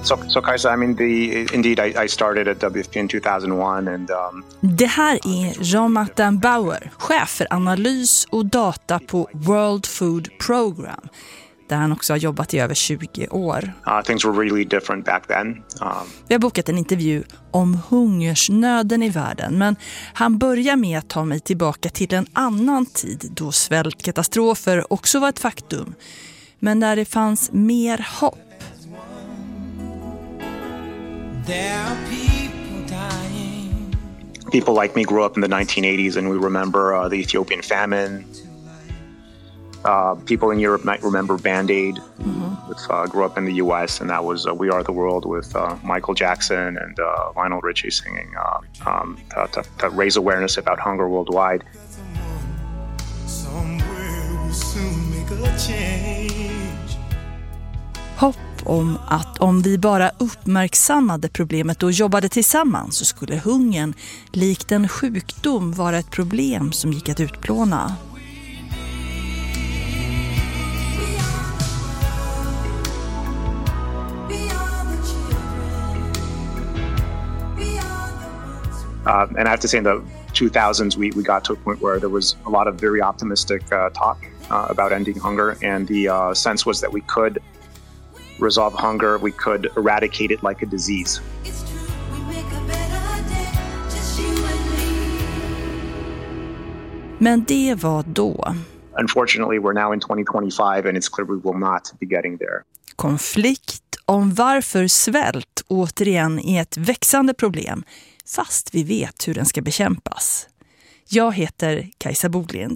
So Kajsa, I mean, indeed, I started at WFP in 2001 and Det här är Jean-Martin Bauer, chef för analys och data på World Food Program, där han också har jobbat i över 20 år. Things were really different back then. Vi har bokat en intervju om hungersnöden i världen, men han börjar med att ta mig tillbaka till en annan tid då svältkatastrofer också var ett faktum, men där det fanns mer hopp. People like me grew up in the 1980s and we remember the Ethiopian famine. People in Europe might remember Band-Aid, which grew up in the US, and that was We Are the World with Michael Jackson and Lionel Richie singing to raise awareness about hunger worldwide. Hopp om att om vi bara uppmärksammade problemet och jobbade tillsammans så skulle hungern, likt en sjukdom, vara ett problem som gick att utplåna. And I have to say in the 2000s, we got to a point where there was a lot of very optimistic talk about ending hunger. And the sense was that we could resolve hunger, we could eradicate it like a disease. Men det var då. Unfortunately, we're now in 2025 and it's clear we will not be getting there. Konflikt om varför svält återigen är ett växande problem, fast vi vet hur den ska bekämpas. Jag heter Kajsa Boglind.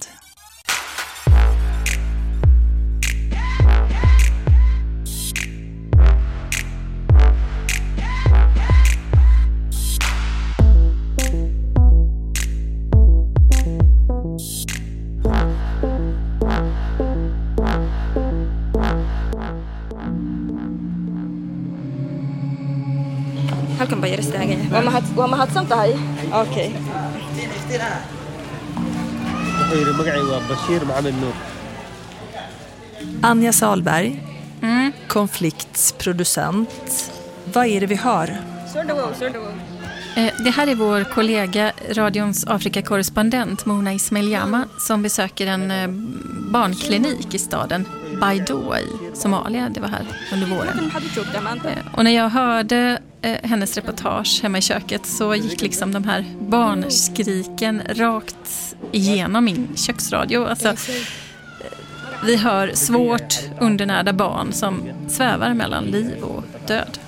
halkan baa yaristaagan waa mahadsan tahay Okay. Anja Salberg, konfliktsproducent. Vad är det vi hör? Det här är vår kollega, radions Afrika-korrespondent Mona Ismail-Jama, som besöker en barnklinik i staden Baidoa i Somalia. Det var här under våren. Och när jag hörde hennes reportage hemma i köket så gick liksom de här barnskriken rakt igenom min köksradio. Alltså, vi hör svårt undernärda barn som svävar mellan liv och död.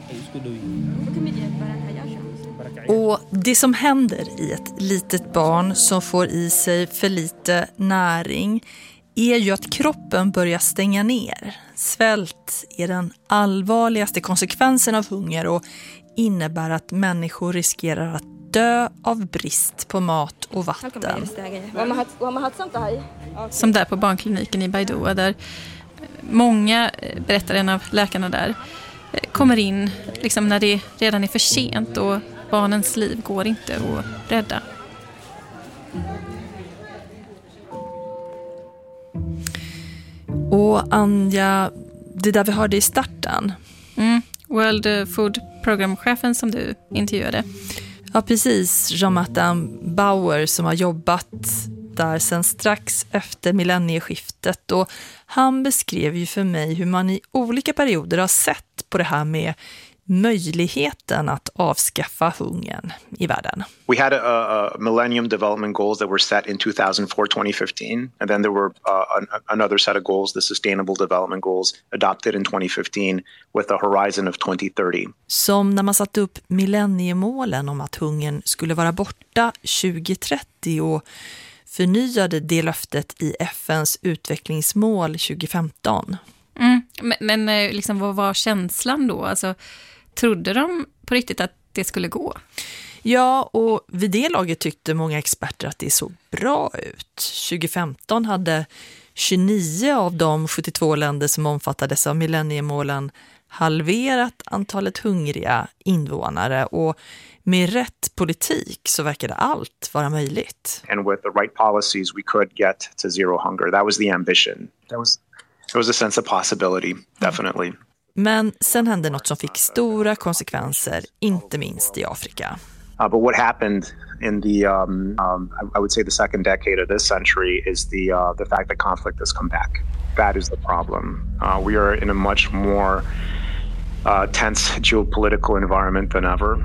Och det som händer i ett litet barn som får i sig för lite näring är ju att kroppen börjar stänga ner. Svält är den allvarligaste konsekvensen av hunger och innebär att människor riskerar att dö av brist på mat och vatten. Som där på barnkliniken i Baidoa, där många, berättar en av läkarna där, kommer in liksom när det redan är för sent och barnens liv går inte att rädda. Och Anja, det där vi hörde i starten. World Food Program-chefen som du intervjuade. Ja, precis. Jean-Martin Bauer som har jobbat där sedan strax efter millennieskiftet. Och han beskrev ju för mig hur man i olika perioder har sett på det här med möjligheten att avskaffa hungern i världen. We had a Millennium Development Goals that were set in 2004-2015, and then there were another set of goals, the Sustainable Development Goals, adopted in 2015 with a horizon of 2030. Som när man satte upp millenniemålen om att hungern skulle vara borta 2030 och förnyade det löftet i FNs utvecklingsmål 2015. Men liksom, vad var känslan då? Alltså, trodde de på riktigt att det skulle gå? Ja, och vid det laget tyckte många experter att det såg bra ut. 2015 hade 29 av de 72 länder som omfattades av millenniemålen halverat antalet hungriga invånare, och med rätt politik så verkade allt vara möjligt. And with the right policies we could get to zero hunger. That was the ambition. There was a sense of possibility, definitely. Men sen hände något som fick stora konsekvenser, inte minst i Afrika. But what happened in the, I would say the second decade of this century is the fact that conflict has come back. That is the problem. We are in a much more tense geopolitical environment than ever.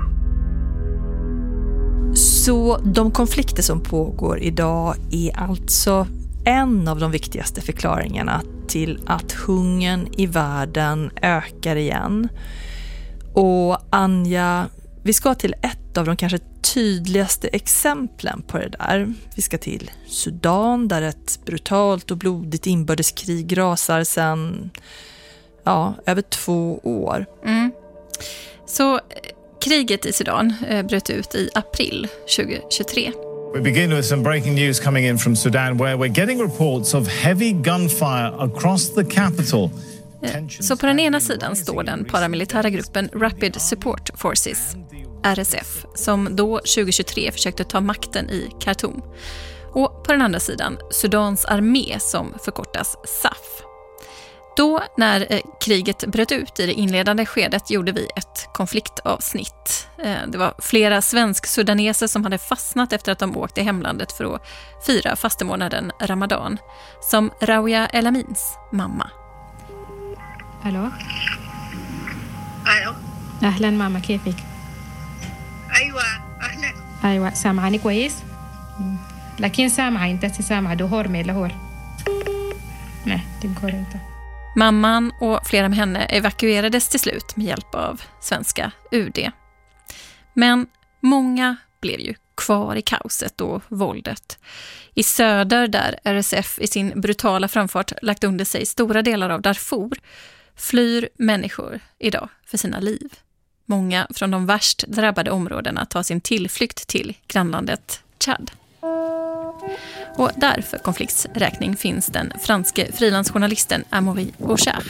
Så de konflikter som pågår idag är alltså en av de viktigaste förklaringarna till att hungern i världen ökar igen. Och Anja, vi ska till ett av de kanske tydligaste exemplen på det där. Vi ska till Sudan där ett brutalt och blodigt inbördeskrig rasar sedan över 2 år. Så kriget i Sudan bröt ut i april 2023. We begin with some breaking news coming in from Sudan where we're getting reports of heavy gunfire across the capital. Så på den ena sidan står den paramilitära gruppen Rapid Support Forces, RSF, som då 2023 försökte ta makten i Khartoum. Och på den andra sidan Sudans armé som förkortas SAF. Då när kriget bröt ut i det inledande skedet gjorde vi ett konfliktavsnitt. Det var flera svensk-sudaneser som hade fastnat efter att de åkte i hemlandet för att fira fastemånaden Ramadan. Som Rawia Elamins mamma. Hallå? Hallå? أهلا ماما كيفك؟ أيوة أهلا. أيوة سامعني كويس؟ لكن سامعة أنت سامعة دهور med lahor. Nej, det går inte. Mamman och flera med henne evakuerades till slut med hjälp av svenska UD. Men många blev ju kvar i kaoset och våldet. I söder där RSF i sin brutala framfart lagt under sig stora delar av Darfur flyr människor idag för sina liv. Många från de värst drabbade områdena tar sin tillflykt till grannlandet Tchad. Och där för konfliktsräkning finns den franske frilansjournalisten Amaury Auchard.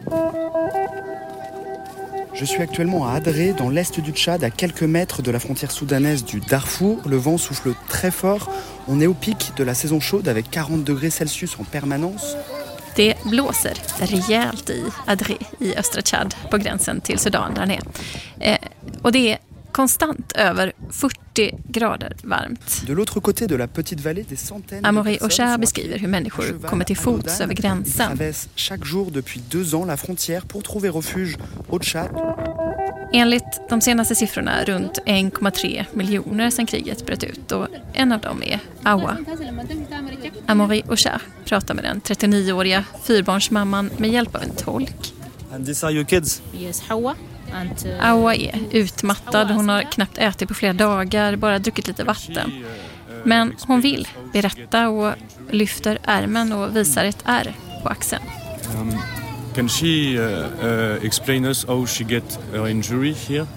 Je suis actuellement à Adré, dans l'est du Tchad, à quelques mètres de la frontière soudanaise du Darfour. Le vent souffle très fort. On est au pic de la saison chaude avec 40 degrés Celsius en permanence. Det blåser rejält i Adré i östra Tchad på gränsen till Sudan där nere. Och det är konstant över 40 grader varmt. Amaury Auchard beskriver hur människor kommer till fots över gränsen. Enligt de senaste siffrorna runt 1,3 miljoner sedan kriget bröt ut och en av dem är Awa. Amaury Auchard pratar med den 39-åriga fyrbarnsmamman med hjälp av en tolk. And these are your kids? Yes, Hawa. Awa är utmattad, hon har knappt ätit på flera dagar, bara druckit lite vatten. Men hon vill berätta och lyfter ärmen och visar ett ärr på axeln. Can she explain us how she get her injury here?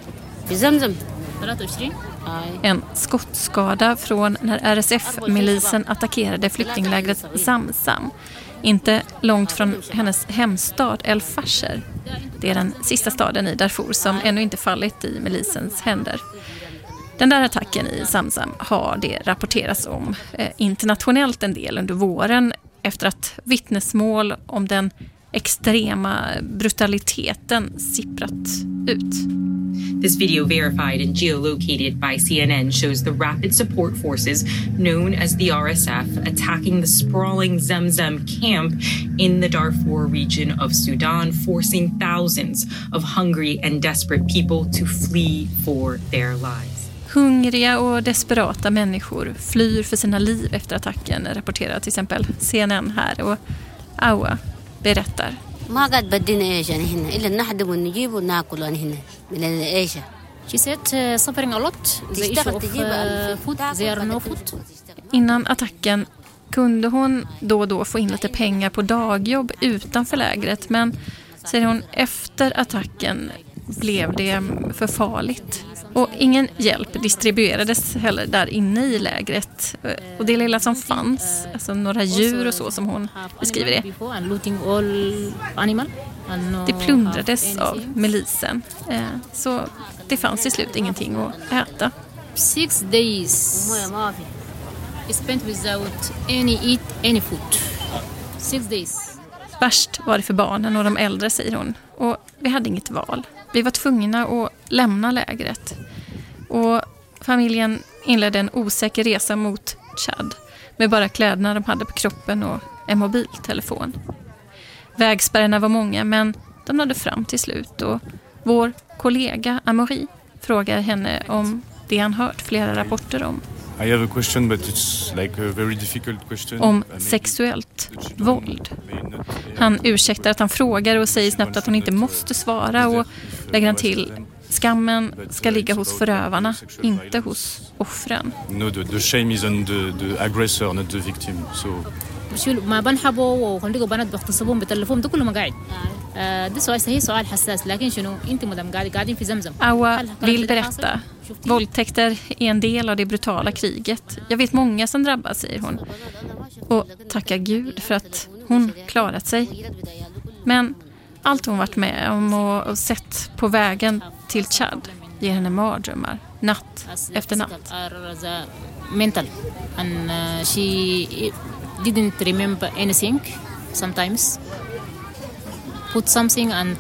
En skottskada från när RSF-milisen attackerade flyktinglägret Zamzam. Inte långt från hennes hemstad El Fasher. Det är den sista staden i Darfur som ännu inte fallit i milisens händer. Den där attacken i Zamzam har det rapporterats om internationellt en del under våren efter att vittnesmål om den extrema brutaliteten sipprat ut. This video, verified and geolocated by CNN, shows the Rapid Support Forces, known as the RSF, attacking the sprawling Zamzam camp in the Darfur region of Sudan, forcing thousands of hungry and desperate people to flee for their lives. Hungriga och desperata människor flyr för sina liv efter attacken, rapporterar till exempel CNN här. Och Awa berättar. ما قاعد بدينا ايش يعني هنا الا نحدب ونجيب وناكل هنا من ايش. She said suffering a lot. The issue of food, they are no food. Innan attacken kunde hon då få in lite pengar på dagjobb utanför lägret, men säger hon efter attacken blev det för farligt. Och ingen hjälp distribuerades heller där inne i lägret. Och det lilla som fanns, alltså några djur och så som hon beskriver det, det plundrades av milisen. Så det fanns till slut ingenting att äta. 6 days spent without any food. 6 days. Värst var det för barnen och de äldre, säger hon. Och vi hade inget val. Vi var tvungna att lämna lägret. Och familjen inledde en osäker resa mot Tchad med bara kläderna de hade på kroppen och en mobiltelefon. Vägspärrarna var många, men de nådde fram till slut och vår kollega Amaury frågar henne om det han hört flera rapporter om. I have a question, but it's like a very difficult question. Om sexuellt våld. Han ursäktar att han frågar och säger snabbt att hon inte måste svara och lägger han till: skammen ska ligga hos förövarna, inte hos offren. No, the shame is on the aggressor, not the victim. So ما بنحبوا وخليكوا بنات بيغتصبون بالتليفون ده كله ما قاعد ده سؤال حساس لكن شنو انت مدام قاعدين في زمزم. Awa vill berätta. Våldtäkter är en del av det brutala kriget. Jag vet många som drabbas, säger hon. Och tackar Gud för att hon klarat sig. Men allt hon varit med om och sett på vägen till Tchad ger henne mardrömmar natt efter natt. Mental and she didn't remember anything sometimes. Put something and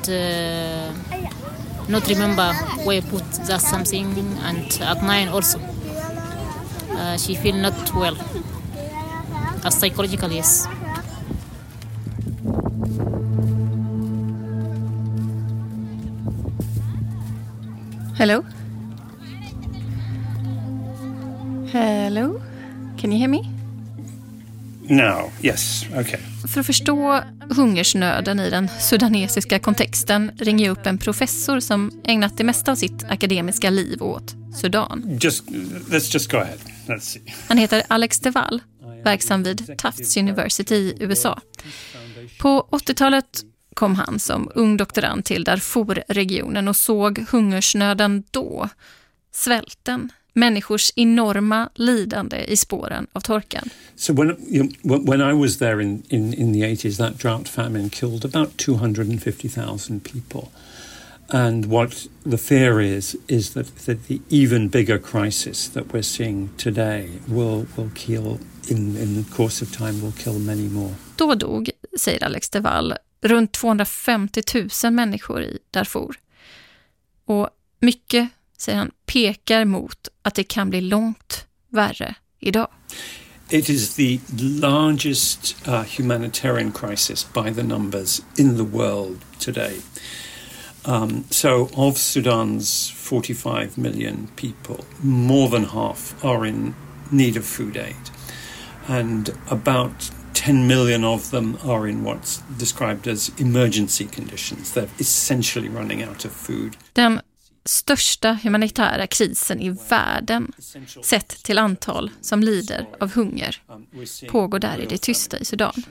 not remember where put that something, and at night also she feel not well psychologically, yes. Hello? Hello? Can you hear me? No, yes, okay. För att förstå hungersnöden i den sudanesiska kontexten ringer jag upp en professor som ägnat det mesta av sitt akademiska liv åt Sudan. Let's just go ahead. Let's see. Han heter Alex de Waal, verksam vid Tufts University i USA. På 80-talet kom han som ung doktorand till Darfur-regionen och såg hungersnöden då, svälten, människors enorma lidande i spåren av torkan. So when I was there in the 80s, that drought famine killed about 250,000 people. And what the fear is that the even bigger crisis that we're seeing today will kill, in the course of time, will kill many more. Då dog, säger Alex de Waal, runt 250 000 människor i Darfur. Och mycket, säger han, pekar mot att det kan bli långt värre idag. It is the largest humanitarian crisis by the numbers in the world today. So of Sudan's 45 million people, more than half are in need of food aid. And about 10 million of them are in what's described as emergency conditions. They're essentially running out of food. Den största humanitära krisen i världen, sett till antal som lider av hunger, pågår där i det tysta i Sudan.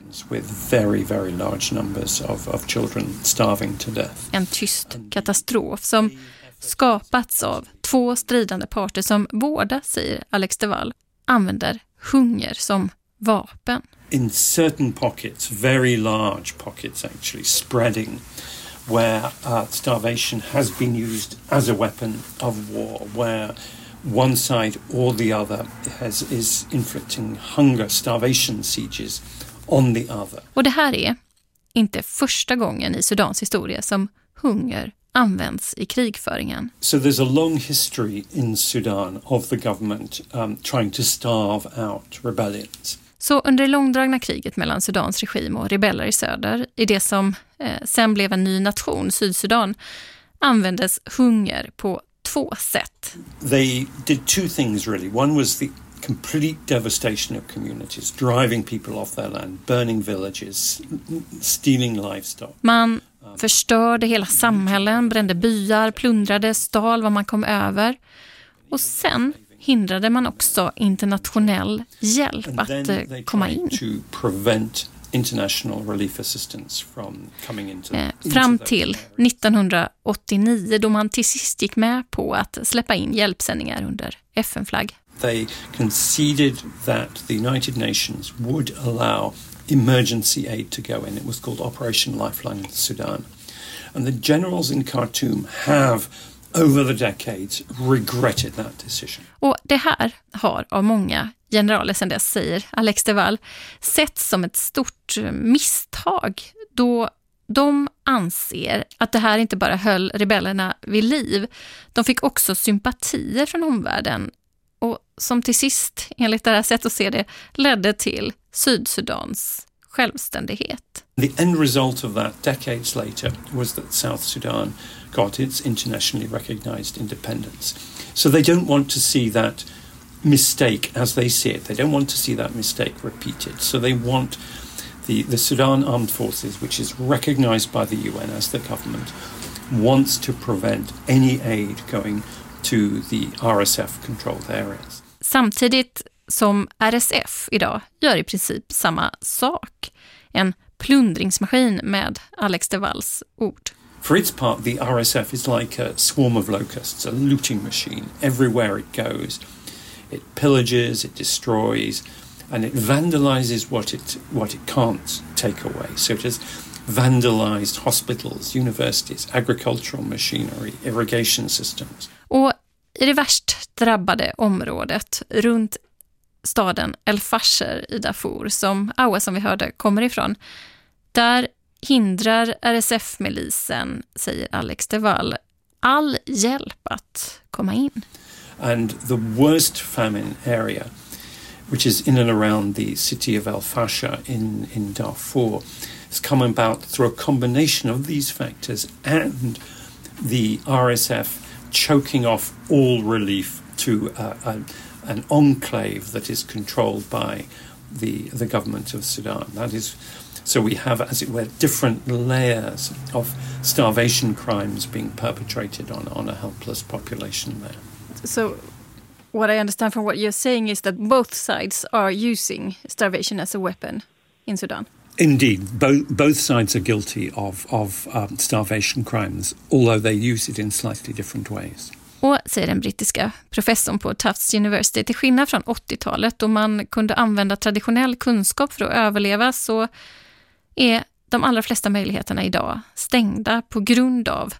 En tyst katastrof som skapats av två stridande parter som båda, säger Alex de Waal, använder hunger som vapen. In certain pockets, very large pockets actually, spreading, where starvation has been used as a weapon of war, where one side or the other is inflicting hunger, starvation sieges on the other. Och det här är inte första gången i Sudans historia som hunger används i krigföringen. So there's a long history in Sudan of the government trying to starve out rebellions. Så under det långdragna kriget mellan Sudans regim och rebeller i söder, i det som sen blev en ny nation, Sydsudan, användes hunger på två sätt. They did two things really. One was the complete devastation of communities, driving people off their land, burning villages, stealing livestock. Man förstörde hela samhällen, brände byar, plundrade, stal vad man kom över. Och sen hindrade man också internationell hjälp att komma in. Fram till 1989 då man till sist gick med på att släppa in hjälpsändningar under FN-flagg. They conceded that the United Nations would allow emergency aid to go in. It was called Operation Lifeline in Sudan. And the generals in Khartoum have over the decades regretted that decision. Och det här har av många generaler sedan dess, säger Alex de Waal, sett som ett stort misstag då de anser att det här inte bara höll rebellerna vid liv. De fick också sympatier från omvärlden och som till sist, enligt deras sätt att se det, ledde till Sydsudans självständighet. The end result of that decades later was that South Sudan got its internationally recognized independence. So they don't want to see that mistake as they see it. They don't want to see that mistake repeated. So they want the Sudan Armed Forces, which is recognized by the UN as the government, wants to prevent any aid going to the RSF-controlled areas. Samtidigt som RSF idag gör i princip samma sak. En plundringsmaskin med Alex de Valls ord. For its part, the RSF is like a swarm of locusts, a looting machine. Everywhere it goes, it pillages, it destroys, and it vandalizes what it can't take away. So it has vandalized hospitals, universities, agricultural machinery, irrigation systems. Och i det värst drabbade området runt staden El Fasher i Darfur, som Awa, som vi hörde, kommer ifrån, där hindrar RSF-milisen, säger Alex de Val, all hjälp att komma in. And the worst famine area, which is in and around the city of El Fasher in Darfur, has come about through a combination of these factors and the RSF choking off all relief to an enclave that is controlled by the government of Sudan. That is, so we have, as it were, different layers of starvation crimes being perpetrated on a helpless population there. So what I understand from what you're saying is that both sides are using starvation as a weapon in Sudan. Indeed, both sides are guilty of starvation crimes, although they use it in slightly different ways. Och säger den brittiska professorn på Tufts University, till skillnad från 80-talet då man kunde använda traditionell kunskap för att överleva, så är de allra flesta möjligheterna idag stängda på grund av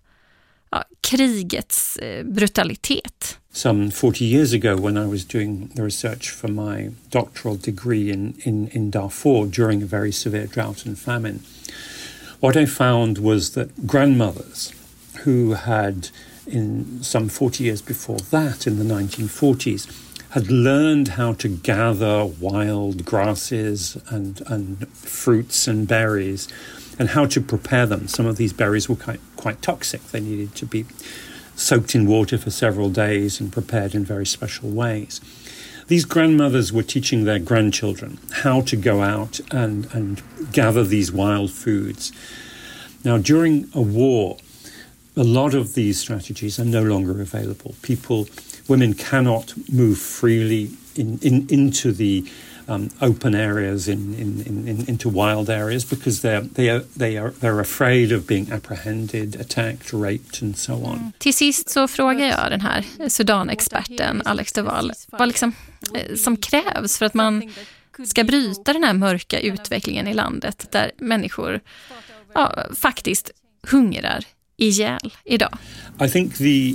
krigets brutalitet. Some 40 years ago, when I was doing the research for my doctoral degree in Darfur during a very severe drought and famine, what I found was that grandmothers who had, in some 40 years before that, in the 1940s, had learned how to gather wild grasses and fruits and berries and how to prepare them. Some of these berries were quite toxic. They needed to be soaked in water for several days and prepared in very special ways. These grandmothers were teaching their grandchildren how to go out and gather these wild foods. Now, during a war, a lot of these strategies are no longer available. Women cannot move freely into the open areas, into wild areas, because they're afraid of being apprehended, attacked, raped and so on. Till sist så frågar jag den här Sudan-experten Alex de Val vad liksom som krävs för att man ska bryta den här mörka utvecklingen i landet där människor faktiskt hungrar ihjäl idag. I think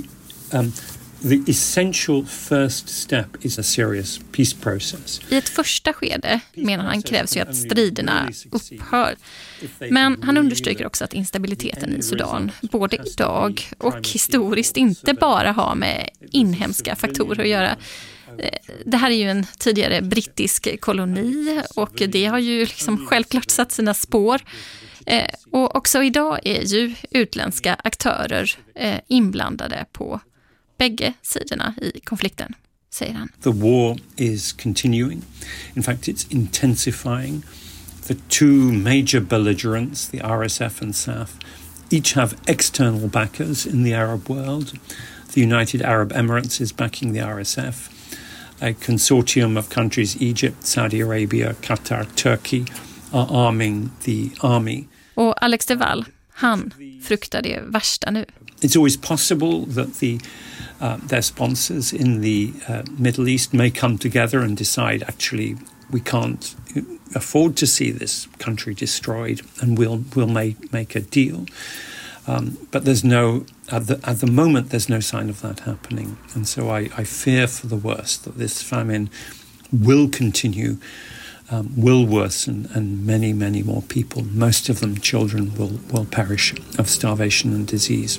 the essential first step is a serious peace process. I ett första skede, menar han, krävs ju att striderna upphör. Men han understryker också att instabiliteten i Sudan, både idag och historiskt, inte bara har med inhemska faktorer att göra. Det här är ju en tidigare brittisk koloni och det har ju liksom självklart satt sina spår. Och också idag är ju utländska aktörer inblandade på bägge sidorna i konflikten, säger han. The war is continuing. In fact, it's intensifying. The two major belligerents, the RSF and SAF, each have external backers in the Arab world. The United Arab Emirates is backing the RSF. A consortium of countries, Egypt, Saudi Arabia, Qatar, Turkey, are arming the army. Och Alex de Val, han fruktar det värsta nu. It's always possible that their sponsors in the Middle East may come together and decide, actually, we can't afford to see this country destroyed, and we'll make a deal. But there's at the moment, there's no sign of that happening. And so I fear for the worst, that this famine will continue will worsen, and many, many more people, most of them children, will perish of starvation and disease.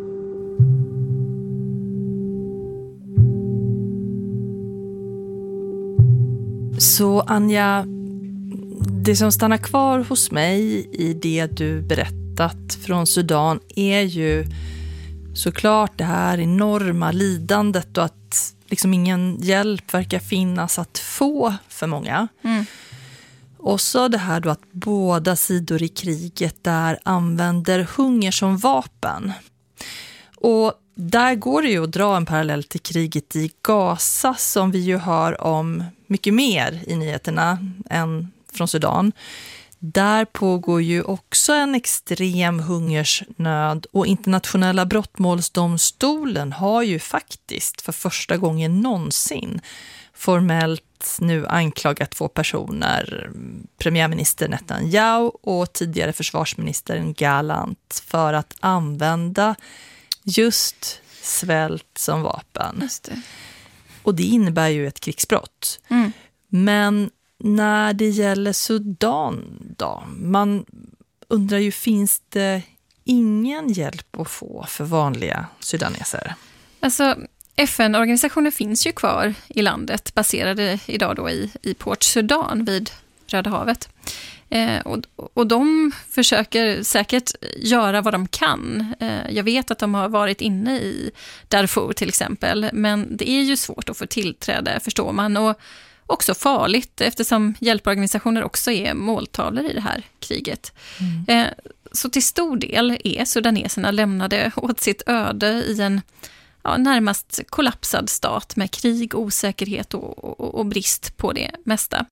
Så Anja, det som stannar kvar hos mig i det du berättat från Sudan är ju såklart det här enorma lidandet och att liksom ingen hjälp verkar finnas att få för många. Och så det här då att båda sidor i kriget där använder hunger som vapen. Och där går det ju att dra en parallell till kriget i Gaza som vi ju hör om mycket mer i nyheterna än från Sudan. Där pågår ju också en extrem hungersnöd och internationella brottmålsdomstolen har ju faktiskt för första gången någonsin formellt nu anklagat 2 personer, premiärminister Netanyahu och tidigare försvarsministern Gallant, för att använda just svält som vapen. Just det. Och det innebär ju ett krigsbrott. Men när det gäller Sudan då, man undrar ju, finns det ingen hjälp att få för vanliga sudaneser? Alltså, FN-organisationer finns ju kvar i landet, baserade idag då i Port Sudan vid Röda havet. Och de försöker säkert göra vad de kan. Jag vet att de har varit inne i Darfur till exempel, men det är ju svårt att få tillträde, förstår man, och också farligt eftersom hjälporganisationer också är måltavlor i det här kriget. Så till stor del är sudaneserna lämnade åt sitt öde i en närmast kollapsad stat med krig, osäkerhet och brist på det mesta.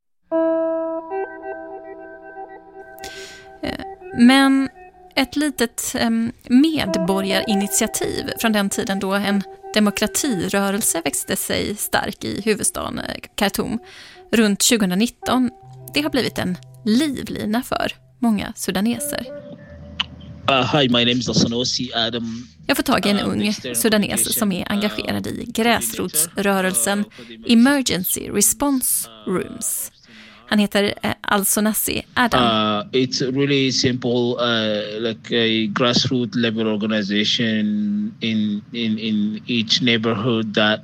Men ett litet medborgarinitiativ från den tiden då en demokratirörelse växte sig stark i huvudstaden Khartoum runt 2019, det har blivit en livlina för många sudaneser. Hi, my name is Asanosi Adam. Jag får tag i en ung sudanes som är engagerad i gräsrotsrörelsen Emergency Response Rooms. Han heter Al-Sonassi Adam. It's really simple, like a grassroots level organization in each neighborhood that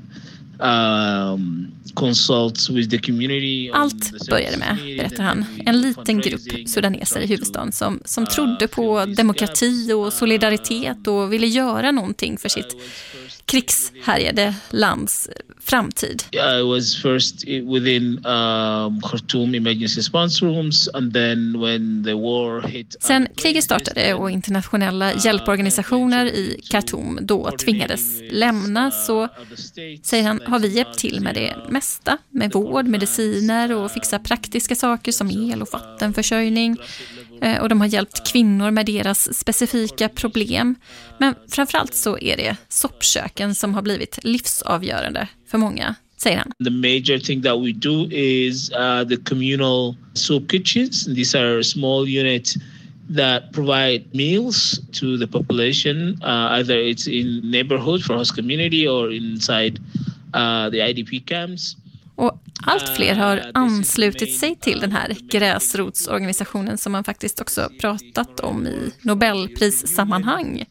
consults with the community. Allt började med, berättar han, en liten grupp sudaneser i huvudstaden som trodde på demokrati och solidaritet och ville göra någonting för sitt krigshärjade lands framtid. I was first within Khartoum emergency response rooms, and then when the war hit. Sen kriget startade och internationella hjälporganisationer i Khartoum då tvingades lämna, så säger han, har vi hjälpt till med det mesta, med vård, mediciner och fixa praktiska saker som el- och vattenförsörjning. Och de har hjälpt kvinnor med deras specifika problem. Men framförallt så är det soppköken som har blivit livsavgörande för många, säger han. The major thing that we do is the communal soup kitchens. These are small units that provide meals to the population, either it's in neighborhood for host community or inside the IDP camps. Och allt fler har anslutit sig till den här gräsrotsorganisationen som man faktiskt också pratat om i Nobelprissammanhang.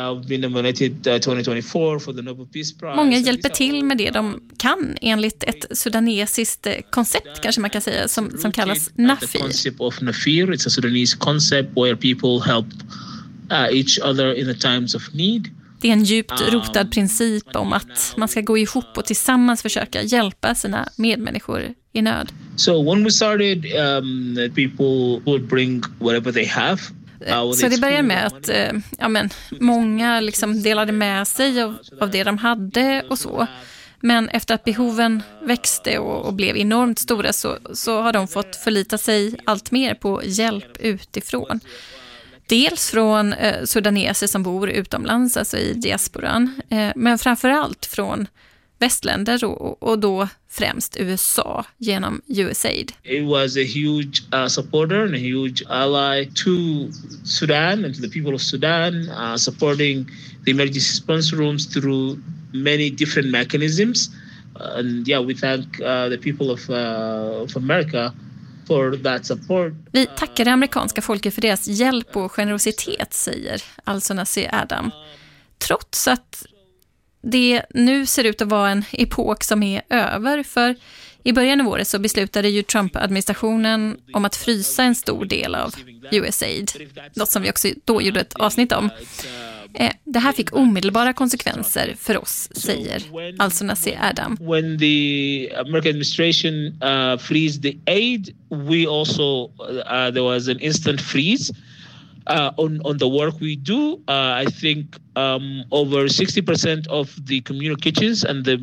Många hjälper till med det de kan enligt ett sudanesiskt koncept, kanske man kan säga, som kallas Nafi. It's a Sudanese concept where people help each other in the times of need. Det är en djupt rotad princip om att man ska gå ihop och tillsammans försöka hjälpa sina medmänniskor i nöd. So when we started, people would bring whatever they have. Så det började med att många liksom delade med sig av det de hade och så. Men efter att behoven växte och blev enormt stora så har de fått förlita sig allt mer på hjälp utifrån. Dels från sudaneser som bor utomlands, alltså i diasporan, men framförallt från västländer och då främst USA genom USAID. It was a huge supporter and a huge ally to Sudan and to the people of Sudan, supporting the emergency response rooms through many different mechanisms. And we thank the people of America for that support. Vi tackar det amerikanska folket för deras hjälp och generositet, säger Al-Sonasi Adam. Trots att det nu ser ut att vara en epok som är över, för i början av året så beslutade ju Trump-administrationen om att frysa en stor del av USAID, något som vi också då gjorde ett avsnitt om. Det här fick omedelbara konsekvenser för oss, säger Al-Sonasi Adam. When the American administration freezed the aid, we also there was an instant freeze on the work we do. I think over 60% of the communal kitchens and the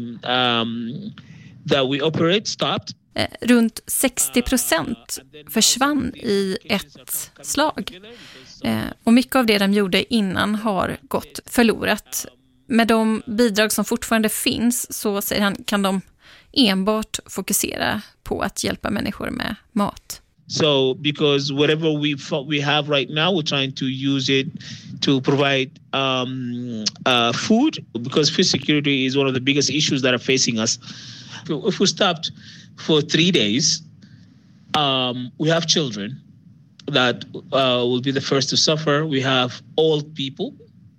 that we operate stopped. Runt 60% försvann i ett slag. Och mycket av det de gjorde innan har gått förlorat. Med de bidrag som fortfarande finns, så säger han, kan de enbart fokusera på att hjälpa människor med mat. So because whatever we have right now, we're trying to use it to provide food, because food security is one of the biggest issues that are facing us. If we stopped for 3 days, we have children that will be the first to suffer. We have old people.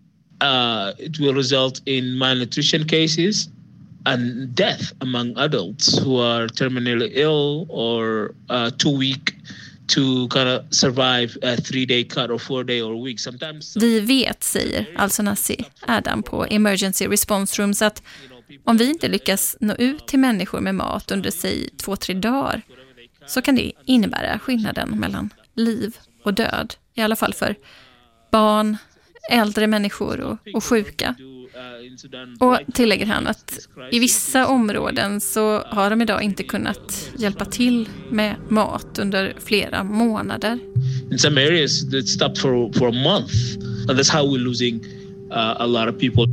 It will result in malnutrition cases and death among adults who are terminally ill or too weak to kind of survive a 3-day cut or 4-day or a week. Sometimes. Vi vet, säger Al-Sonasi Adam på Emergency Response Rooms, att om vi inte lyckas nå ut till människor med mat under sig 2-3 dagar, så kan det innebära skillnaden mellan liv och död. I alla fall för barn, äldre människor och sjuka. Och tillägger han att i vissa områden så har de idag inte kunnat hjälpa till med mat under flera månader. In some areas it stopped for a month, and that's how we're losing a lot of people.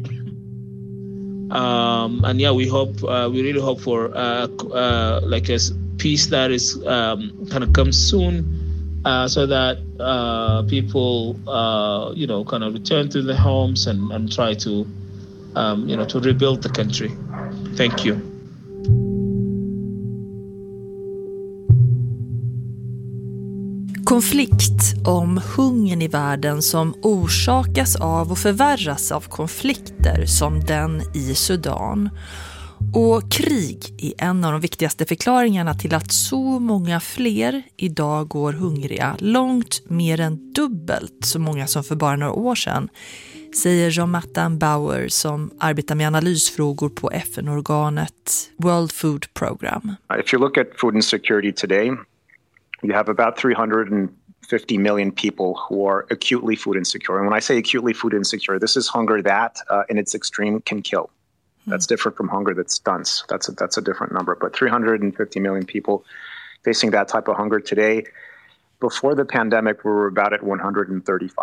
And yeah, we really hope for like a peace that is kind of comes soon, so that people kind of return to their homes and try to to rebuild the country. Thank you. Konflikt om hungern i världen som orsakas av och förvärras av konflikter som den i Sudan. Och krig är en av de viktigaste förklaringarna till att så många fler idag går hungriga, långt mer än dubbelt så många som för bara några år sedan, säger Jonathan Bauer som arbetar med analysfrågor på FN-organet World Food Program. If you look at food insecurity today, you have about 350 million people who are acutely food insecure. And when I say acutely food insecure, this is hunger that, in its extreme, can kill. That's different from hunger that stunts. That's a different number. But 350 million people facing that type of hunger today. Before the pandemic, we were about at 135.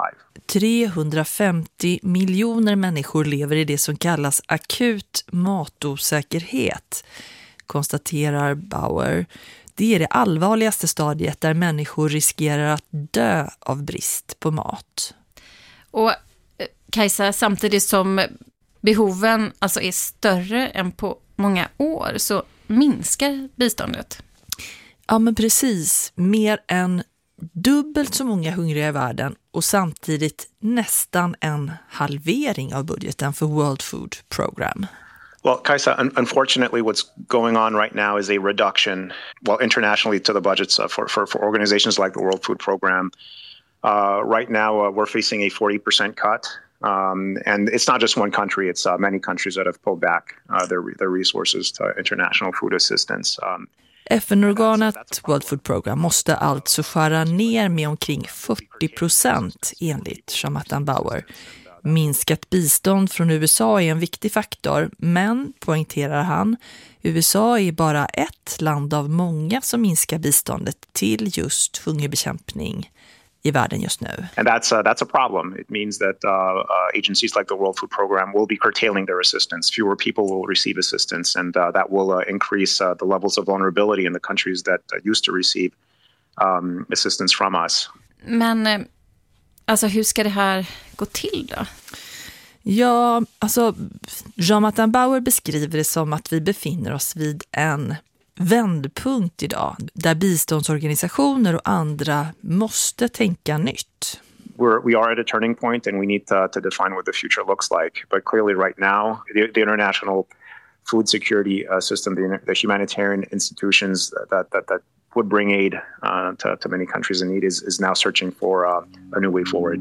350 miljoner människor lever i det som kallas akut matosäkerhet, konstaterar Bauer. Det är det allvarligaste stadiet där människor riskerar att dö av brist på mat. Och Kajsa, samtidigt som behoven alltså är större än på många år, så minskar biståndet. Ja, men precis. Mer än dubbelt så många hungriga i världen och samtidigt nästan en halvering av budgeten för World Food Program. Well, Kaisa, unfortunately, what's going on right now is a reduction, internationally to the budgets for organizations like the World Food Program. Right now, we're facing a 40% cut. And it's not just one country, it's many countries that have pulled back their resources to international food assistance. FN-organet World Food Program måste alltså skära ner med omkring 40% enligt Jonathan Bauer. Minskat bistånd från USA är en viktig faktor, men, poängterar han, USA är bara ett land av många som minskar biståndet till just hungerbekämpning i världen just nu. And that's a problem. It means that agencies like the World Food Program will be curtailing their assistance. Fewer people will receive assistance, and that will increase the levels of vulnerability in the countries that used to receive assistance from us. Men alltså, hur ska det här gå till då? Ja, alltså Jonathan Bauer beskriver det som att vi befinner oss vid en vändpunkt idag där biståndsorganisationer och andra måste tänka nytt. We are at a turning point and we need to define what the future looks like. But clearly right now, the international food security system, the humanitarian institutions that would bring aid to many countries in need is now searching for a new way forward.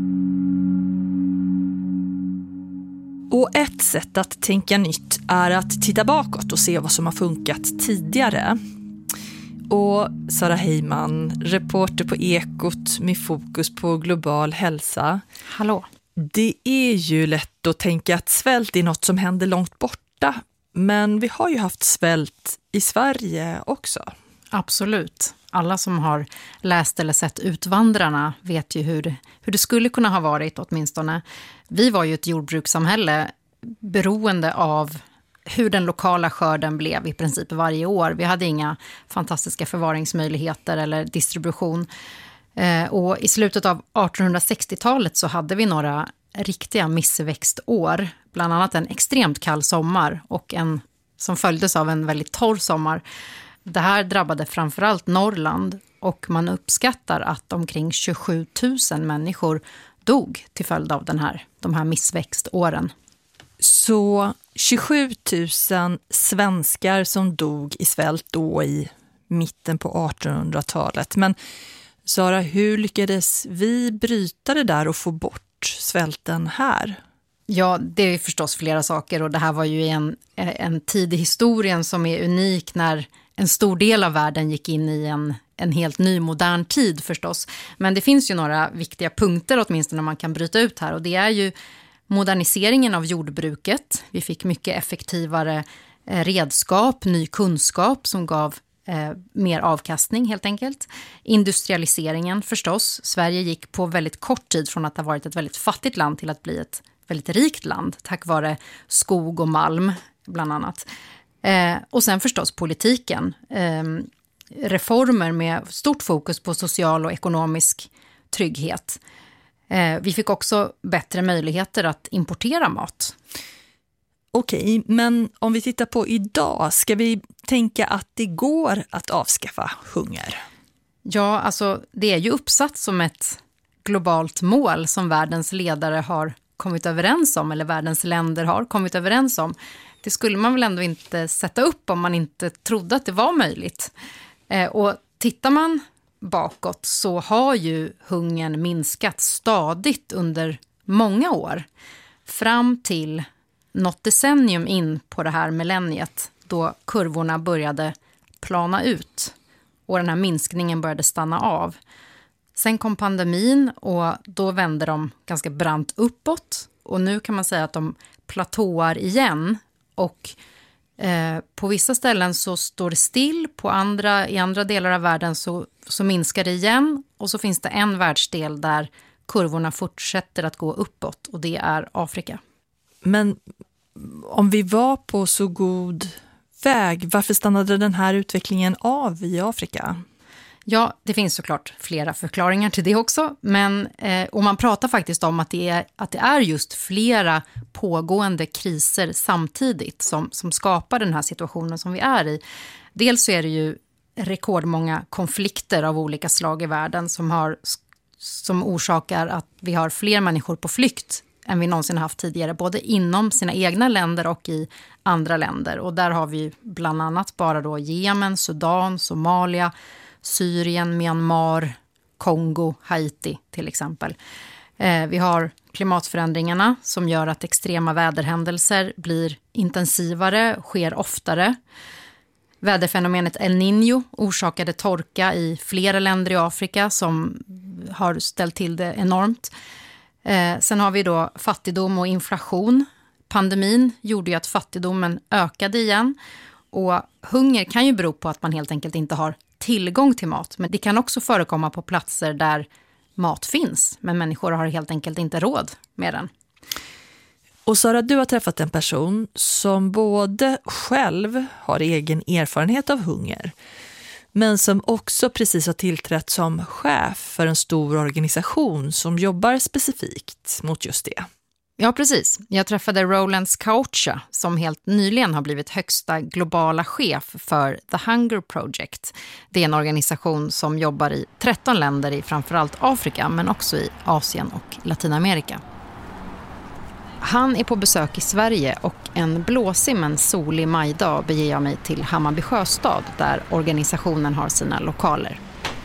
Och ett sätt att tänka nytt är att titta bakåt och se vad som har funkat tidigare. Och Sara Heyman, reporter på Ekot med fokus på global hälsa. Hallå. Det är ju lätt att tänka att svält är något som händer långt borta. Men vi har ju haft svält i Sverige också. Absolut. Alla som har läst eller sett Utvandrarna vet ju hur det skulle kunna ha varit åtminstone. Vi var ju ett jordbrukssamhälle beroende av hur den lokala skörden blev i princip varje år. Vi hade inga fantastiska förvaringsmöjligheter eller distribution. Och i slutet av 1860-talet så hade vi några riktiga missväxtår. Bland annat en extremt kall sommar och en som följdes av en väldigt torr sommar. Det här drabbade framförallt Norrland och man uppskattar att omkring 27 000 människor dog till följd av de här missväxtåren. Så 27 000 svenskar som dog i svält då i mitten på 1800-talet. Men Sara, hur lyckades vi bryta det där och få bort svälten här? Ja, det är förstås flera saker och det här var ju en tid i historien som är unik när en stor del av världen gick in i en helt ny modern tid förstås. Men det finns ju några viktiga punkter åtminstone man kan bryta ut här och det är ju moderniseringen av jordbruket. Vi fick mycket effektivare redskap, ny kunskap som gav mer avkastning helt enkelt. Industrialiseringen förstås. Sverige gick på väldigt kort tid från att ha varit ett väldigt fattigt land till att bli ett väldigt rikt land tack vare skog och malm bland annat. Och sen förstås politiken. Reformer med stort fokus på social och ekonomisk trygghet. Vi fick också bättre möjligheter att importera mat. Okej, men om vi tittar på idag, ska vi tänka att det går att avskaffa hunger? Ja, alltså det är ju uppsatt som ett globalt mål som världens ledare har kommit överens om, eller världens länder har kommit överens om. Det skulle man väl ändå inte sätta upp om man inte trodde att det var möjligt. Och tittar man bakåt så har ju hungern minskat stadigt under många år. Fram till något decennium in på det här millenniet då kurvorna började plana ut och den här minskningen började stanna av. Sen kom pandemin och då vände de ganska brant uppåt och nu kan man säga att de platåar igen och på vissa ställen så står det still, i andra delar av världen så minskar det igen och så finns det en världsdel där kurvorna fortsätter att gå uppåt och det är Afrika. Men om vi var på så god väg, varför stannade den här utvecklingen av i Afrika? Ja, det finns såklart flera förklaringar till det också, men och man pratar faktiskt om att det är just flera pågående kriser samtidigt som skapar den här situationen som vi är i. Dels så är det ju rekordmånga konflikter av olika slag i världen som orsakar att vi har fler människor på flykt än vi någonsin haft tidigare, både inom sina egna länder och i andra länder. Och där har vi bland annat bara då Jemen, Sudan, Somalia, Syrien, Myanmar, Kongo, Haiti till exempel. Vi har klimatförändringarna som gör att extrema väderhändelser blir intensivare, sker oftare. Väderfenomenet El Niño orsakade torka i flera länder i Afrika som har ställt till det enormt. Sen har vi då fattigdom och inflation. Pandemin gjorde ju att fattigdomen ökade igen. Och hunger kan ju bero på att man helt enkelt inte har tillgång till mat. Men det kan också förekomma på platser där mat finns. Men människor har helt enkelt inte råd med den. Och Sara, du har träffat en person som både själv har egen erfarenhet av hunger, men som också precis har tillträtt som chef för en stor organisation som jobbar specifikt mot just det. Ja, precis. Jag träffade Roland Skoucha som helt nyligen har blivit högsta globala chef för The Hunger Project. Det är en organisation som jobbar i 13 länder i framförallt Afrika men också i Asien och Latinamerika. Han är på besök i Sverige och en blåsig men solig majdag beger jag mig till Hammarby Sjöstad där organisationen har sina lokaler.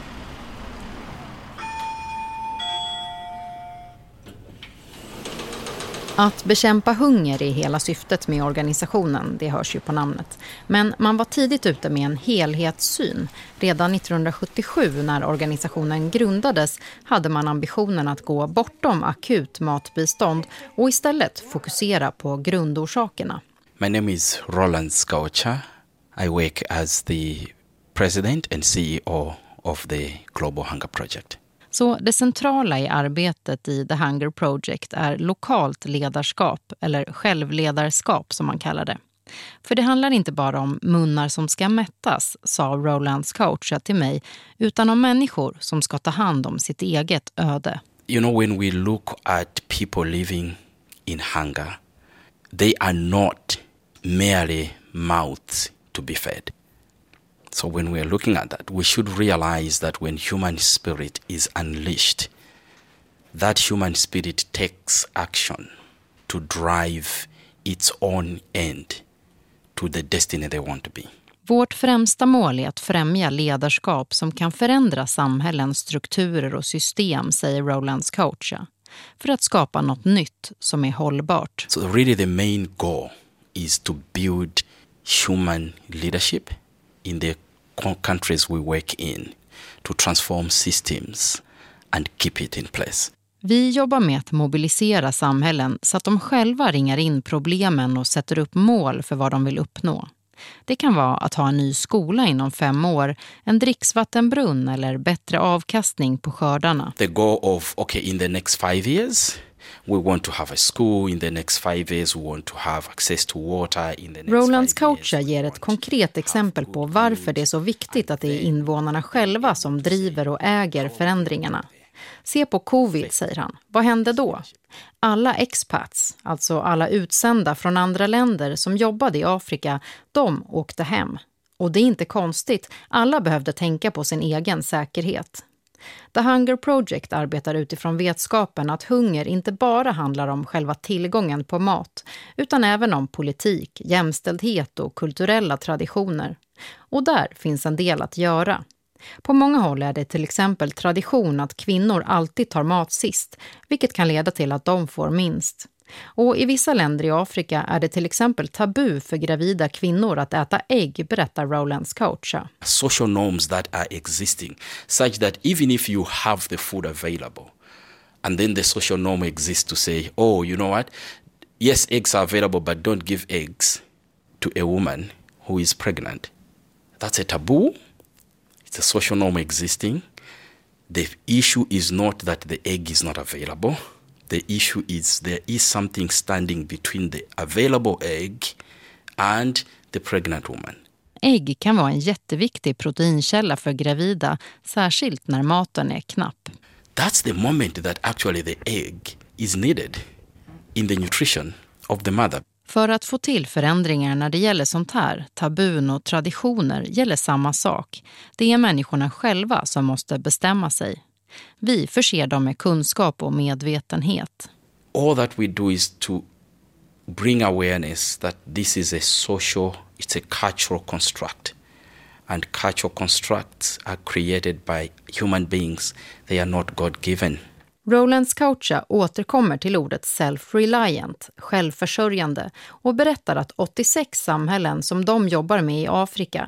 Att bekämpa hunger är hela syftet med organisationen, det hörs ju på namnet. Men man var tidigt ute med en helhetssyn. Redan 1977 när organisationen grundades hade man ambitionen att gå bortom akut matbistånd och istället fokusera på grundorsakerna. My name is Roland Skoucha. I work as the president and CEO of the Global Hunger Project. Så det centrala i arbetet i The Hunger Project är lokalt ledarskap, eller självledarskap som man kallar det. För det handlar inte bara om munnar som ska mättas, sa Roland Skoucha till mig, utan om människor som ska ta hand om sitt eget öde. You know, when we look at people living in hunger, they are not merely mouths to be fed. So when we are looking at that, we should realize that when human spirit is unleashed, that human spirit takes action to drive its own end to the destiny they want to be. Vårt främsta mål är att främja ledarskap som kan förändra samhällens strukturer och system, säger Roland Skoucha, för att skapa något nytt som är hållbart. So really the main goal is to build human leadership in the countries we work in, to transform systems and keep it in place. Vi jobbar med att mobilisera samhällen så att de själva ringar in problemen och sätter upp mål för vad de vill uppnå. Det kan vara att ha en ny skola inom 5 år, en dricksvattenbrunn eller bättre avkastning på skördarna. The goal of, in the next 5 years, we want to have a school. In the next 5 years, we want to have access to water. In the next Roland Skoucha ger ett konkret exempel på varför det är så viktigt att det är invånarna själva som driver och äger förändringarna. Se på covid, säger han. Vad hände då? Alla expats, alltså alla utsända från andra länder som jobbade i Afrika, de åkte hem. Och det är inte konstigt, alla behövde tänka på sin egen säkerhet. The Hunger Project arbetar utifrån vetskapen att hunger inte bara handlar om själva tillgången på mat, utan även om politik, jämställdhet och kulturella traditioner. Och där finns en del att göra. På många håll är det till exempel tradition att kvinnor alltid tar mat sist, vilket kan leda till att de får minst. Och i vissa länder i Afrika är det till exempel tabu för gravida kvinnor att äta ägg, berättar Roland Skoucha. Social norms that are existing, such that even if you have the food available, and then the social norm exists to say, oh, you know what? Yes, eggs are available, but don't give eggs to a woman who is pregnant. That's a taboo. It's a social norm existing. The issue is not that the egg is not available. The issue is there is something standing between the available egg and the pregnant woman. Ägg kan vara en jätteviktig proteinkälla för gravida, särskilt när maten är knapp. That's the moment that actually the egg is needed in the nutrition of the mother. För att få till förändringar när det gäller sånt här, tabun och traditioner, gäller samma sak. Det är människorna själva som måste bestämma sig. Vi förser dem med kunskap och medvetenhet. All that we do is to bring awareness that this is a social, it's a cultural construct. And cultural constructs are created by human beings. They are not God-given. Roland Skoucha återkommer till ordet self-reliant, självförsörjande, och berättar att 86 samhällen som de jobbar med i Afrika,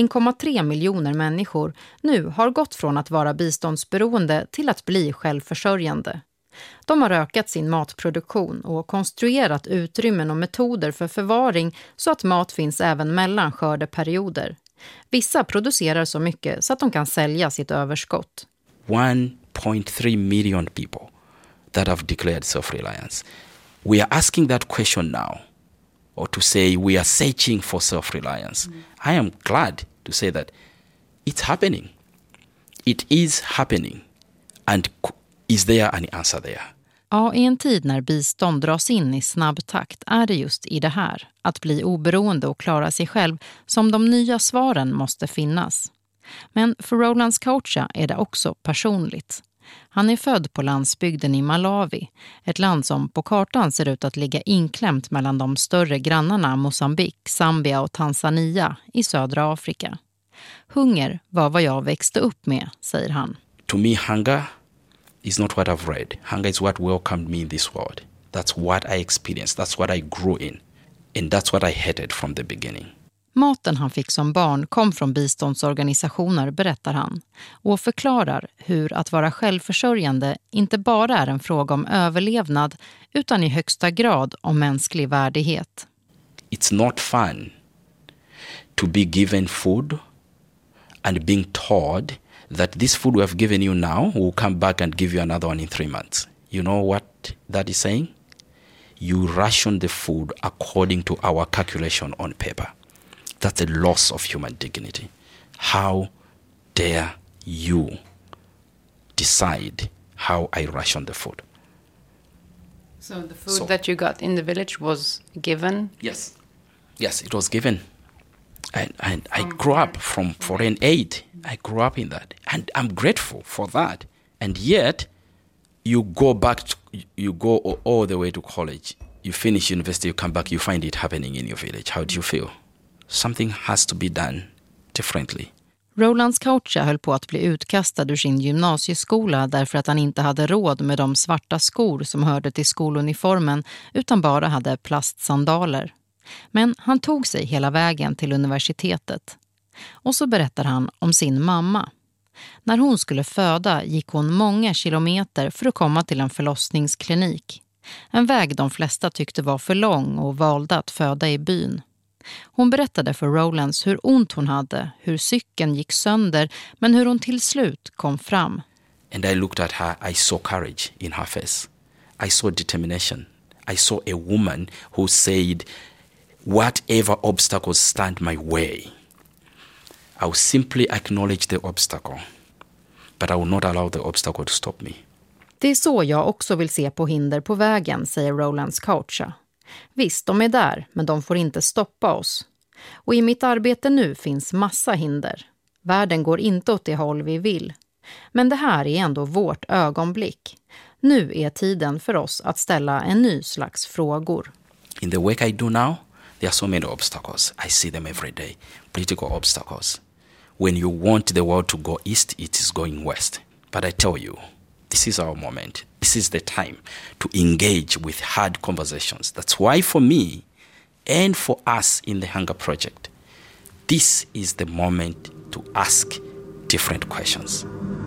1,3 miljoner människor, nu har gått från att vara biståndsberoende till att bli självförsörjande. De har ökat sin matproduktion och konstruerat utrymmen och metoder för förvaring så att mat finns även mellan skördeperioder. Vissa producerar så mycket så att de kan sälja sitt överskott. 1.3 million people that have declared self-reliance. We are asking that question now, or to say we are searching for self-reliance. I am glad to say that it's happening. It is happening. And is there an answer there? Ja, i en tid när bistånd dras in i snabb takt är det just i det här, att bli oberoende och klara sig själv, som de nya svaren måste finnas. Men för Roland Scotia är det också personligt. Han är född på landsbygden i Malawi, ett land som på kartan ser ut att ligga inklämt mellan de större grannarna Mosambik, Zambia och Tanzania i södra Afrika. Hunger var vad jag växte upp med, säger han. To me, hunger is not what I've read. Hunger is what welcomed me in this world. That's what I experienced. That's what I grew in. And that's what I hated from the beginning. Maten han fick som barn kom från biståndsorganisationer, berättar han, och förklarar hur att vara självförsörjande inte bara är en fråga om överlevnad utan i högsta grad om mänsklig värdighet. It's not fun to be given food and being told that this food we have given you now will come back and give you another one in 3 months. You know what that is saying? You ration the food according to our calculation on paper. That's a loss of human dignity. How dare you decide how I ration the food? So the food that you got in the village was given? Yes. Yes, it was given. And I grew up from foreign aid. I grew up in that. And I'm grateful for that. And yet, you go all the way to college. You finish university, you come back, you find it happening in your village. How do you feel? Something has to be done differently. Roland Scotia höll på att bli utkastad ur sin gymnasieskola därför att han inte hade råd med de svarta skor som hörde till skoluniformen utan bara hade plastsandaler. Men han tog sig hela vägen till universitetet. Och så berättar han om sin mamma. När hon skulle föda gick hon många kilometer för att komma till en förlossningsklinik. En väg de flesta tyckte var för lång och valde att föda i byn. Hon berättade för Rolands hur ont hon hade, hur cykeln gick sönder, men hur hon till slut kom fram. And I looked at her, I saw courage in her face. I saw determination. I saw a woman who said, whatever obstacles stand my way, I will simply acknowledge the obstacle, but I will not allow the obstacle to stop me. Det är så jag också vill se på hinder på vägen, säger Roland Scotia. Visst, de är där, men de får inte stoppa oss. Och i mitt arbete nu finns massa hinder. Världen går inte åt det håll vi vill. Men det här är ändå vårt ögonblick. Nu är tiden för oss att ställa en ny slags frågor. In the work I do now, there are so many obstacles. I see them every day. Political obstacles. When you want the world to go east, it is going west. But I tell you, this is our moment. This is the time to engage with hard conversations. That's why for me and for us in the Hunger Project, this is the moment to ask different questions.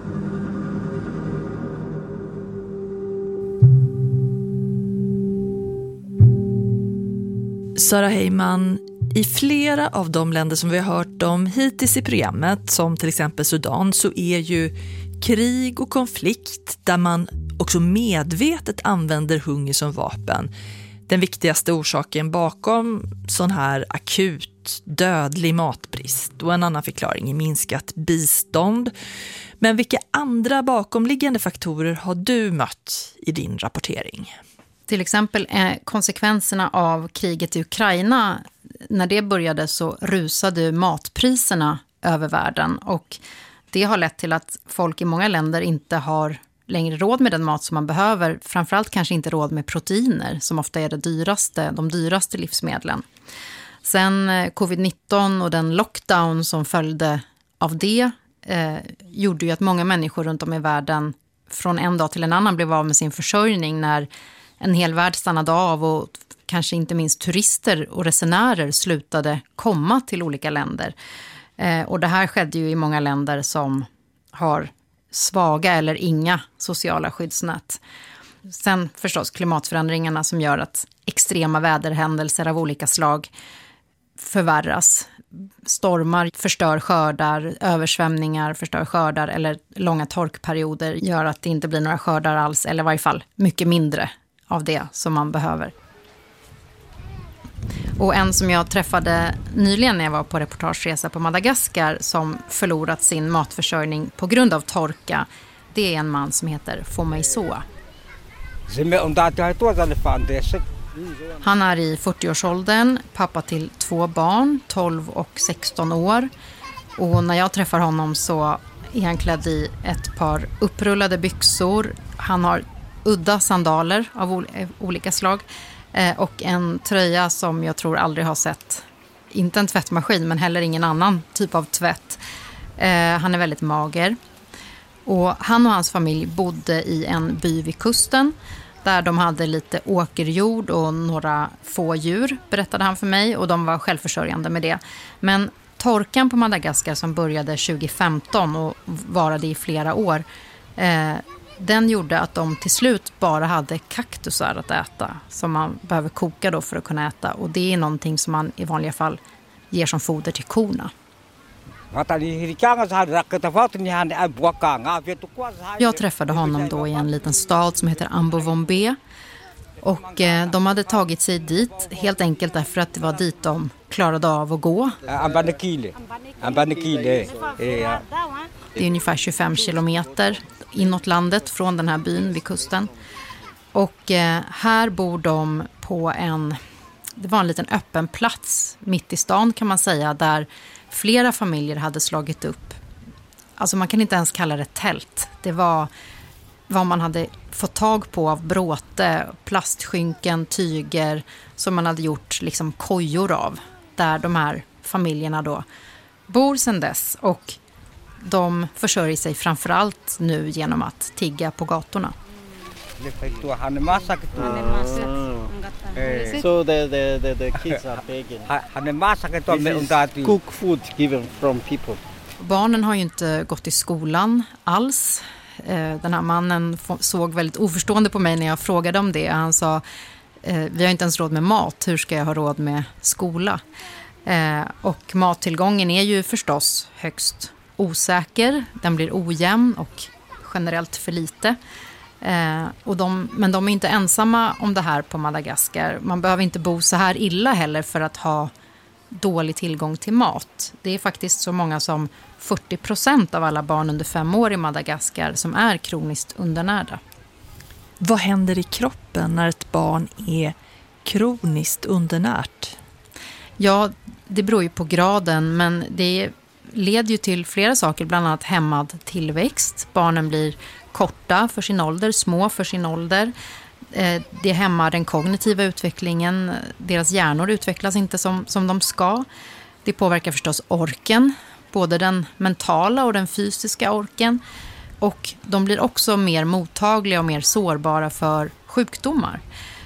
Sara Heyman, i flera av de länder som vi har hört om hittills i programmet, som till exempel Sudan, så är ju krig och konflikt där man också medvetet använder hunger som vapen den viktigaste orsaken bakom sån här akut dödlig matbrist, och en annan förklaring är minskat bistånd. Men vilka andra bakomliggande faktorer har du mött i din rapportering? Till exempel konsekvenserna av kriget i Ukraina. När det började så rusade matpriserna över världen, och det har lett till att folk i många länder inte har längre råd med den mat som man behöver. Framförallt kanske inte råd med proteiner, som ofta är de dyraste livsmedlen. Sen covid-19 och den lockdown som följde av det gjorde ju att många människor runt om i världen från en dag till en annan blev av med sin försörjning när en hel värld stannade av och kanske inte minst turister och resenärer slutade komma till olika länder. Och det här skedde ju i många länder som har svaga eller inga sociala skyddsnät. Sen förstås klimatförändringarna som gör att extrema väderhändelser av olika slag förvärras. Stormar förstör skördar, översvämningar förstör skördar, eller långa torkperioder gör att det inte blir några skördar alls, eller i varje fall mycket mindre av det som man behöver. Och en som jag träffade nyligen när jag var på reportageresa på Madagaskar som förlorat sin matförsörjning på grund av torka, det är en man som heter Fomeisoa. Han är i 40-årsåldern, pappa till 2 barn, 12 och 16 år. Och när jag träffar honom så är han klädd i ett par upprullade byxor. Han har udda sandaler av olika slag och en tröja som jag tror aldrig har sett, inte en tvättmaskin men heller ingen annan typ av tvätt. Han är väldigt mager. Och han och hans familj bodde i en by vid kusten där de hade lite åkerjord och några få djur, berättade han för mig, och de var självförsörjande med det. Men torkan på Madagaskar som började 2015 och varade i flera år, den gjorde att de till slut bara hade kaktusar att äta som man behöver koka då för att kunna äta. Och det är någonting som man i vanliga fall ger som foder till korna. Jag träffade honom då i en liten stad som heter Ambovombe. Och de hade tagit sig dit helt enkelt därför att det var dit de klarade av att gå. Det är ungefär 25 kilometer inåt landet från den här byn vid kusten. Och här bor de på det var en liten öppen plats mitt i stan kan man säga, där flera familjer hade slagit upp. Alltså man kan inte ens kalla det tält. Det var vad man hade fått tag på av bråte, plastskynken, tyger som man hade gjort liksom kojor av. Där de här familjerna då bor sedan dess, och de försörjer sig framförallt nu genom att tigga på gatorna. So the kids are begging. Cook food given from people. Barnen har ju inte gått i skolan alls. Den här mannen såg väldigt oförstående på mig när jag frågade om det. Han sa, vi har inte ens råd med mat. Hur ska jag ha råd med skola? Och mattillgången är ju förstås högst osäker. Den blir ojämn och generellt för lite. Men de är inte ensamma om det här på Madagaskar. Man behöver inte bo så här illa heller för att ha dålig tillgång till mat. Det är faktiskt så många som 40% av alla barn under 5 år i Madagaskar som är kroniskt undernärda. Vad händer i kroppen när ett barn är kroniskt undernärt? Ja, det beror ju på graden, men det leder ju till flera saker, bland annat hämmad tillväxt. Barnen blir korta för sin ålder, små för sin ålder. Det hämmar den kognitiva utvecklingen. Deras hjärnor utvecklas inte som de ska. Det påverkar förstås orken, både den mentala och den fysiska orken. Och de blir också mer mottagliga och mer sårbara för sjukdomar.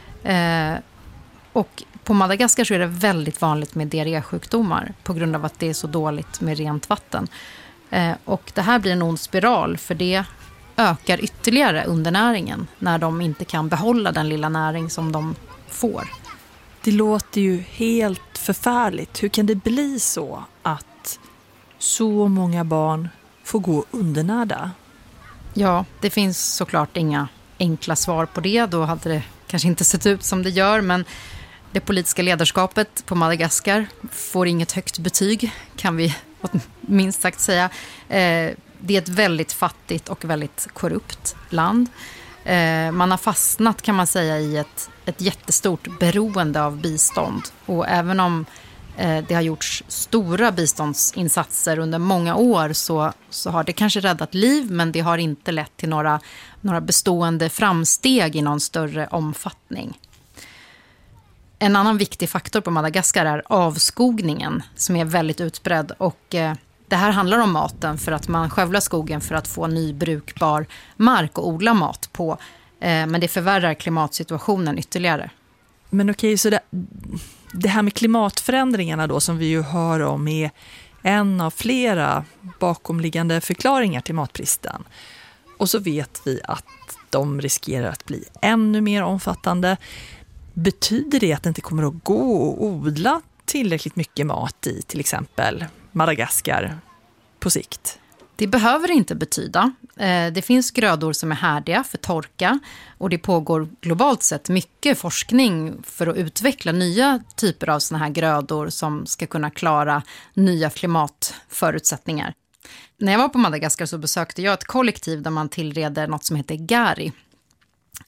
Och på Madagaskar så är det väldigt vanligt med diarrésjukdomar på grund av att det är så dåligt med rent vatten. Och det här blir en ond spiral, för det ökar ytterligare undernäringen när de inte kan behålla den lilla näring som de får. Det låter ju helt förfärligt. Hur kan det bli så att så många barn får gå undernärda? Ja, det finns såklart inga enkla svar på det. Då hade det kanske inte sett ut som det gör, men det politiska ledarskapet på Madagaskar får inget högt betyg, kan vi minst sagt säga. Det är ett väldigt fattigt och väldigt korrupt land. Man har fastnat, kan man säga, i ett jättestort beroende av bistånd. Och även om det har gjorts stora biståndsinsatser under många år så har det kanske räddat liv, men det har inte lett till några bestående framsteg i någon större omfattning. En annan viktig faktor på Madagaskar är avskogningen, som är väldigt utbredd, och det här handlar om maten, för att man skövlar skogen för att få ny brukbar mark och odla mat på. Men det förvärrar klimatsituationen ytterligare. Men okej, så det här med klimatförändringarna då, som vi ju hör om, är en av flera bakomliggande förklaringar till matbristen. Och så vet vi att de riskerar att bli ännu mer omfattande. Betyder det att det inte kommer att gå att odla tillräckligt mycket mat i till exempel Madagaskar på sikt? Det behöver det inte betyda. Det finns grödor som är härdiga för torka, och det pågår globalt sett mycket forskning för att utveckla nya typer av såna här grödor som ska kunna klara nya klimatförutsättningar. När jag var på Madagaskar så besökte jag ett kollektiv där man tillreder något som heter gari.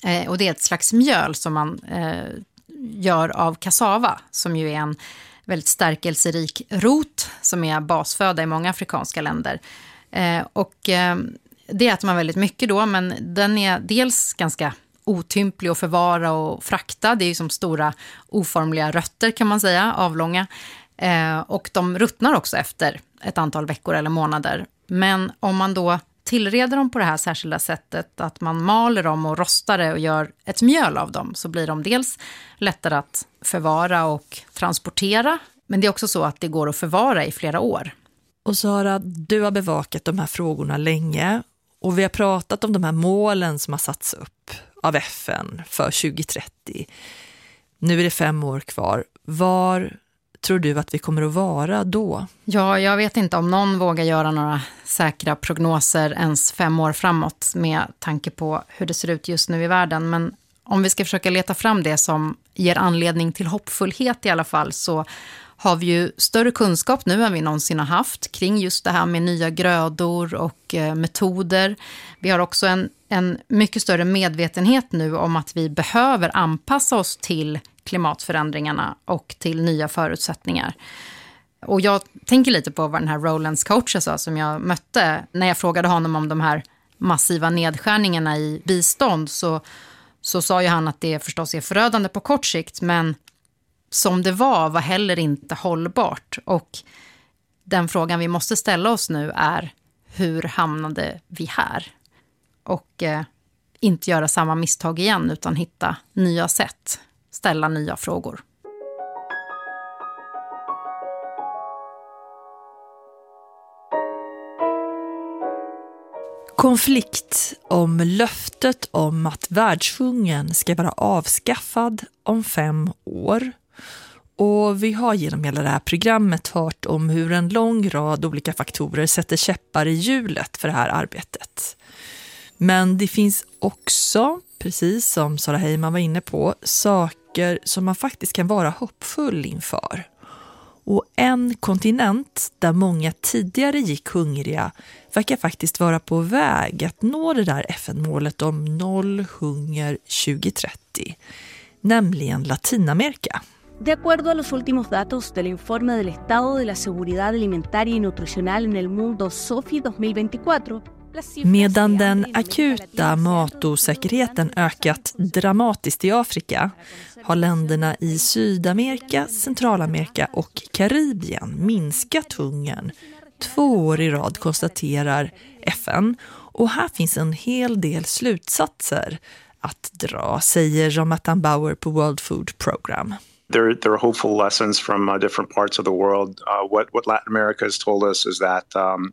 Och det är ett slags mjöl som man gör av kassava, som ju är en väldigt stärkelserik rot som är basföda i många afrikanska länder. Det äter man väldigt mycket då, men den är dels ganska otymplig att förvara och frakta. Det är ju som stora oformliga rötter kan man säga, avlånga. Och de ruttnar också efter ett antal veckor eller månader. Men om man då tillreder dem på det här särskilda sättet, att man maler dem och rostar det och gör ett mjöl av dem, så blir de dels lättare att förvara och transportera. Men det är också så att det går att förvara i flera år. Och Sara, du har bevakat de här frågorna länge och vi har pratat om de här målen som har satts upp av FN för 2030. Nu är det 5 år kvar. Var tror du att vi kommer att vara då? Ja, jag vet inte om någon vågar göra några säkra prognoser ens 5 år framåt med tanke på hur det ser ut just nu i världen. Men om vi ska försöka leta fram det som ger anledning till hoppfullhet i alla fall, så har vi ju större kunskap nu än vi någonsin har haft kring just det här med nya grödor och metoder. Vi har också en mycket större medvetenhet nu om att vi behöver anpassa oss till klimatförändringarna och till nya förutsättningar. Och jag tänker lite på vad den här Rowlands coach sa som jag mötte när jag frågade honom om de här massiva nedskärningarna i bistånd, så sa ju han att det förstås är förödande på kort sikt, men som det var heller inte hållbart. Och den frågan vi måste ställa oss nu är: hur hamnade vi här? Och inte göra samma misstag igen, utan hitta nya sätt, ställa nya frågor. Konflikt om löftet om att världshungern ska vara avskaffad om 5 år. Och vi har genom hela det här programmet hört om hur en lång rad olika faktorer sätter käppar i hjulet för det här arbetet. Men det finns också, precis som Sara Heyman var inne på, saker som man faktiskt kan vara hoppfull inför. Och en kontinent där många tidigare gick hungriga verkar faktiskt vara på väg att nå det där FN-målet om 0 hunger 2030, nämligen Latinamerika. De acuerdo a los últimos datos del informe del estado de la seguridad alimentaria y nutricional en el mundo SOFI 2024. Medan den akuta matosäkerheten ökat dramatiskt i Afrika har länderna i Sydamerika, Centralamerika och Karibien minskat hungern 2 år i rad, konstaterar FN. Och här finns en hel del slutsatser att dra, säger Jonathan Bauer på World Food Program. There are hopeful lessons from different parts of the world. What Latin America has told us is that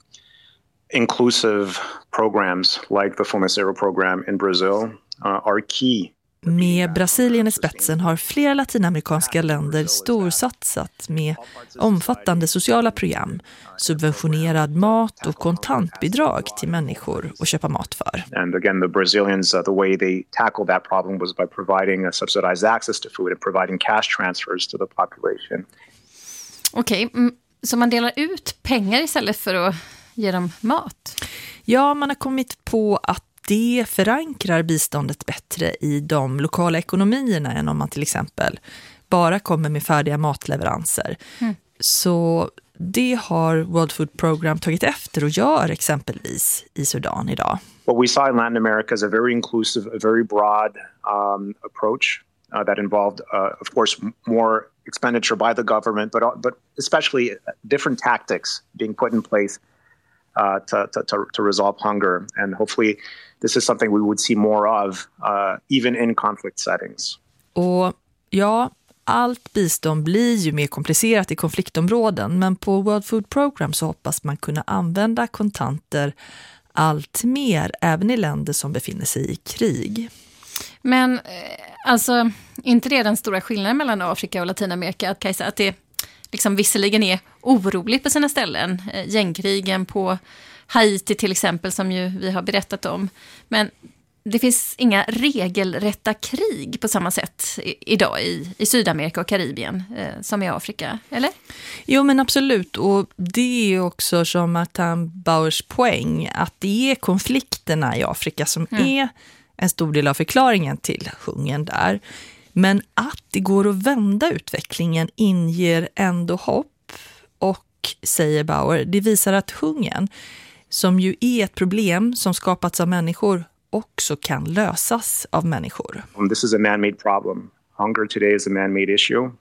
inclusive programs like the Fome Zero program in Brazil are key. Med Brasilien i spetsen har flera latinamerikanska länder storsatsat med omfattande sociala program, subventionerad mat och kontantbidrag till människor att köpa mat för. And again, the Brazilians, the way they tackled that problem was by providing a subsidized access to food and providing cash transfers to the population. Okej, så man delar ut pengar istället för att ge dem mat? Ja, man har kommit på att det förankrar biståndet bättre i de lokala ekonomierna än om man till exempel bara kommer med färdiga matleveranser. Så det har World Food Program tagit efter och gör exempelvis i Sudan idag. What we saw in Latin America is a very inclusive, a very broad approach that involved, of course, more expenditure by the government, but especially different tactics being put in place to resolve hunger. And hopefully this is something we would see more of even in conflict settings. Och ja, allt bistånd blir ju mer komplicerat i konfliktområden, men på World Food Program så hoppas man kunna använda kontanter allt mer, även i länder som befinner sig i krig. Men alltså, inte det den stora skillnaden mellan Afrika och Latinamerika, att Kajsa, att det liksom visserligen är oroligt på sina ställen, gängkrigen på Haiti till exempel som ju vi har berättat om, men det finns inga regelrätta krig på samma sätt idag i Sydamerika och Karibien som i Afrika, eller? Jo, men absolut, och det är också som Jonathan Bauers poäng att det är konflikterna i Afrika som är en stor del av förklaringen till hungern där. Men att det går att vända utvecklingen inger ändå hopp. Och, säger Bauer, det visar att hungern, som ju är ett problem som skapats av människor, också kan lösas av människor. This is a man-made problem. Hunger today is a man-made issue.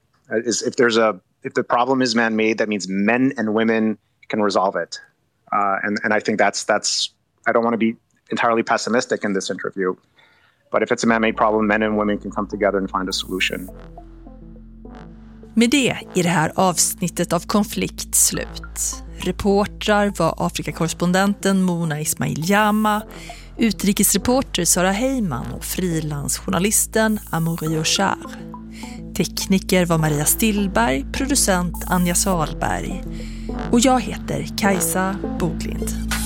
If the problem is man-made, that means men and women can resolve it. And I think that's I don't want to be entirely pessimistic in this interview, but if it's a man-made problem, men and women can come together and find a solution. Med det är det här avsnittet av Konflikt slut. Reportrar var Afrikakorrespondenten Mona Ismail-Jama, utrikesreporter Sara Heyman och frilansjournalisten Amoury Ochar. Tekniker var Maria Stillberg, producent Anja Salberg. Och jag heter Kajsa Boglind.